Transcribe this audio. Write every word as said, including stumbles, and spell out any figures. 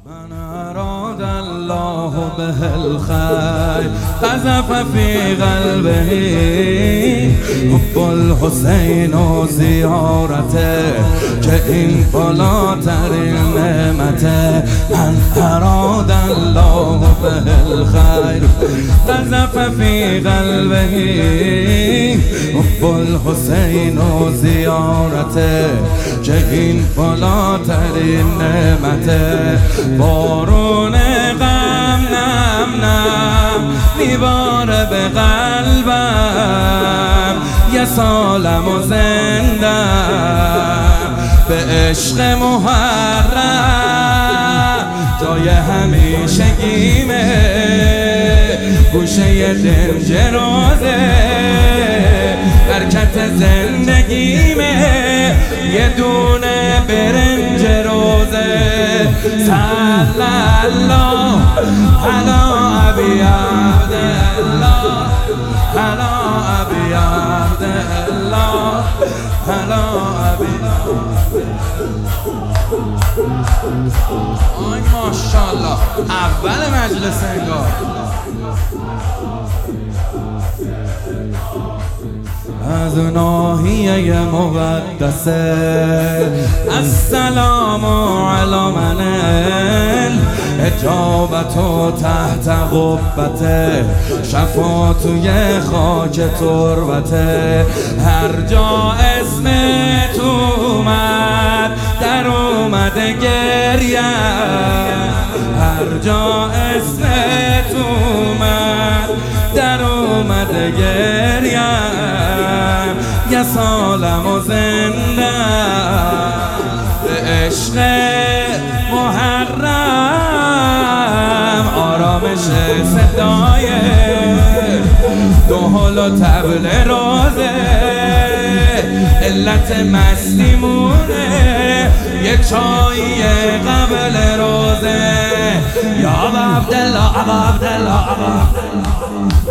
من اراد الله به الخیر قذف فی قلبه حب الحسین و زیارته که این بالاترین نعمته. من اراد الله به الخیر قذف فی قلبه حب الحسین و زیارته که این بالاترین نعمته. بارون غم نم نم میباره به قلبم، یه سالم و زندم به عشق محرم. جای همیشگیمه گوشه دنج روزه، برکت زندگیمه یه دونه برنج روزه. صلی الله علی ابی عبدالله علی ابی عبدالله علی ابی. آی ماشاءالله اول مجلس انگار. از ناحیه مقدسه السلام علی من اجابت و تحت قبته، شفا توی خاک تربته. هر جا اسمت اومد در اومده گریه، هر جا اسمت اومد در اومده گریه. یه سالم و زنده به عشق محرم، آرامش صدای دهل و طبل روزه، علت مستیمونه یه چایی قبل روزه. یا ابا عبدالله ابا عبدالله ابا عبدالله